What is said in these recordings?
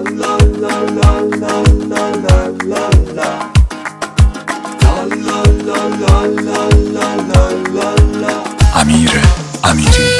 امیر امیری.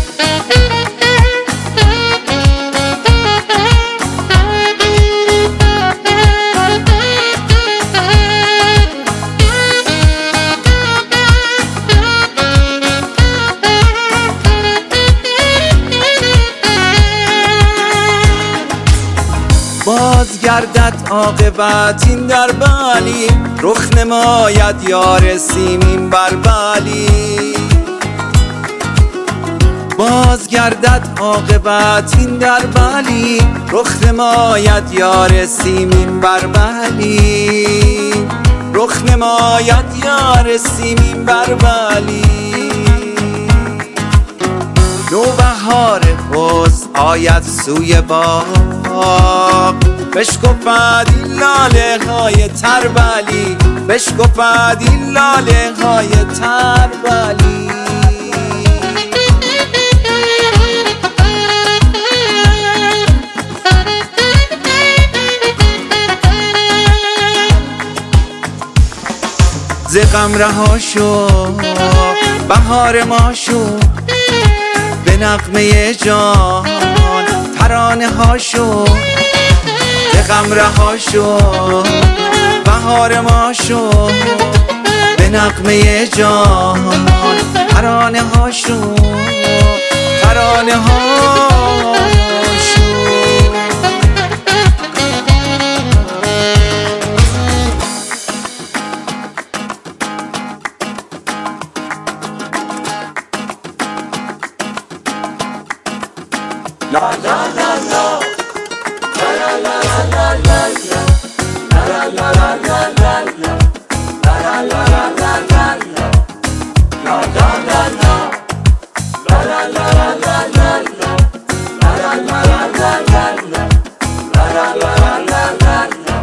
بازگردد عاقبت این در بلی، رخ نماید یار سیمین بر بلی. بازگردد عاقبت این در بلی، رخ نماید یار سیمین بر بلی. رخ نماید یار سیمین بر بلی. نوبهار حسن آید سوی باغ، بشکفد این لاله های تربلی، بشکفد این لاله های تربلی. ز غم رها شو بهار ما شو، به نغمه جان ترانه ها شو. ز غم رها شو بهار ما شو، به نغمه جان ترانه ها شو. ترانه ها شو. La la la la, la la la la la la, la la la la la la, la la la la la la, la la la la, la la la la la la, la la la la la la, la la la la la la.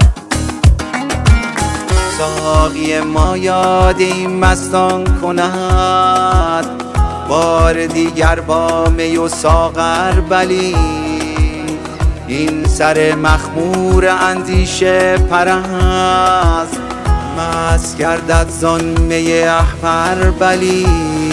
ساقی ما یاد این مستان کند، بار دیگر با می و ساغر بلی. این سر مخمور اندیشه پرست، مست گردد زان می احمر بلی.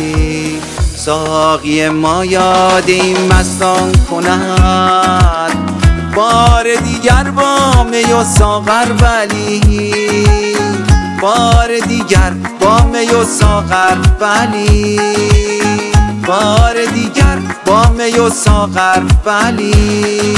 ساقی ما یاد این مستان کند، بار دیگر با می و ساغر بلی. بار دیگر با می و ساغر بلی. بار دیگر با می و ساغر بلی.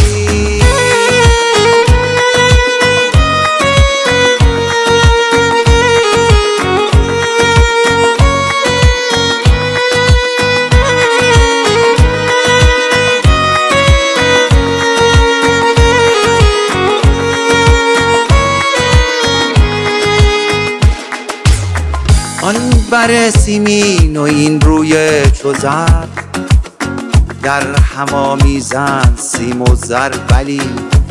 آن بر سیمین و این روی چو زر، در هم آمیزند سیم و زر بلی.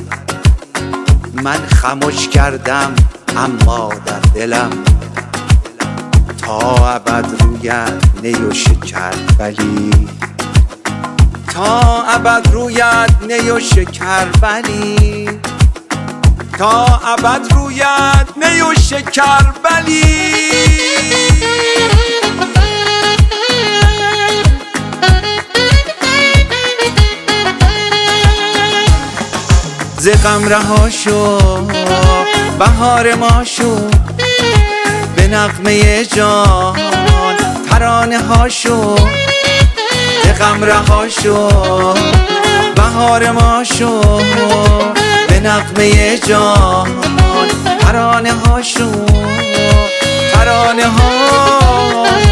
من خموش کردم اما در دلم، تا ابد رویت نی و شکر بلی. تا ابد رویت نی و شکر بلی. تا ابد رویت نی و شکر بلی. ز غم رها شو بهار ما شو، به نغمه جان ترانه ها شو. ز غم رها شو بهار ما شو، به نغمه جان ترانه ها شو. ترانه ها